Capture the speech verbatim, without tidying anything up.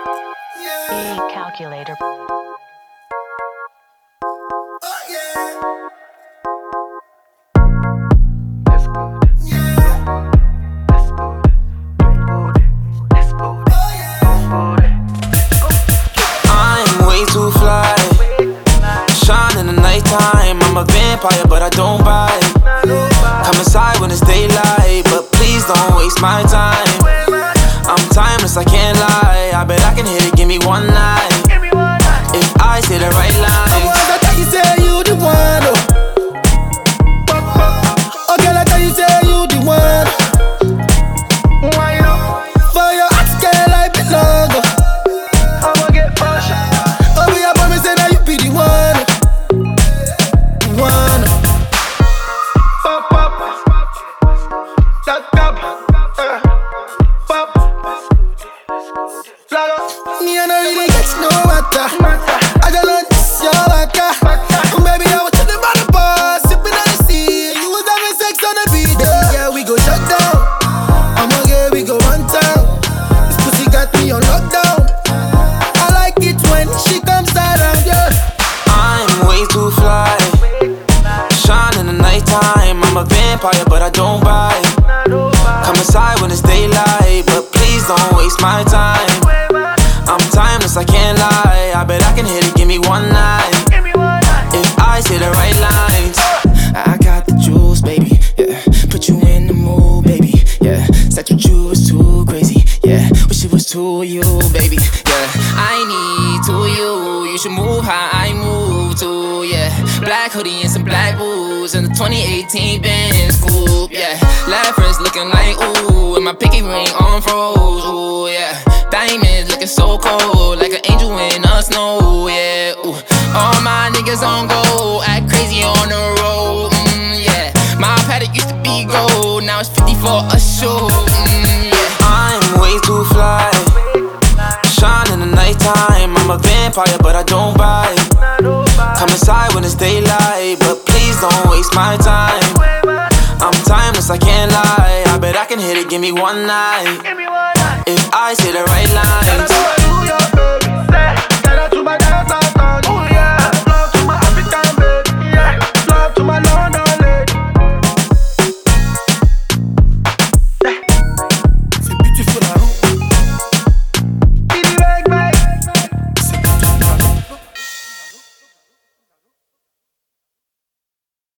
Calculator. I'm way too fly. Shine in the nighttime. I'm a vampire, but I don't bite. Come inside when it's daylight, but please don't waste my time. I'm timeless, I can't lie. I bet I can hit it, give me one night. If I say the right lines. I wanna tell you, say you the one. Oh, oh girl, I tell you, say you the one. For your heart, girl, I belong. I'ma get pushed. Oh, we are promise that you be the one. The one. Pop, pop. That pop. Uh. Pop. Flag up. Me and I really get no matter. I just learned this your waka. Baby, I was chillin' by the bar, sippin' on the sea. You was having sex on the beach. Yeah, yeah, we go shut down. I'ma get, we go one town. This pussy got me on lockdown. I like it when she comes around, yeah. I'm way too fly. Shine in the nighttime. I'm a vampire, but I don't bite. Come inside when it's daylight, but please don't waste my time. I'm timeless, I can't lie. I bet I can hit it, give me one night. If I say the right lines. I got the jewels, baby, yeah. Put you in the mood, baby, yeah. Sex with you was too crazy, yeah. Wish it was two of you, baby, yeah. I need two of you. You should move how I move to, yeah. Black hoodie and some black boots and the twenty eighteen Benz coupe, yeah. Laughers looking like ooh, and my pinky ring on froze, ooh, yeah. Diamonds looking so cold, like an angel in the snow, yeah. Ooh. All my niggas on go, act crazy on the road, mm, yeah. My paddock used to be gold, now it's fifty for a show, mm, yeah. I'm way too fly. Shine in the nighttime. I'm a vampire, but I don't bite. Come inside when it's daylight, but please don't waste my time. I'm timeless, I can't lie. I bet I can hit it, give me one night. If I say the right lines.